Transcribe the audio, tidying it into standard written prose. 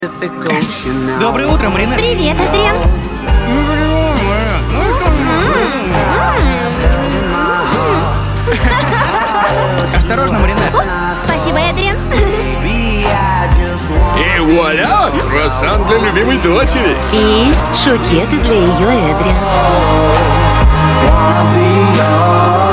Доброе утро, Маринет. Привет, Адриан. Осторожно, Маринет. Спасибо, Адриан. И вуаля! Круассан для любимой дочери. И шокеты для ее Эдриан. Wanna be yours.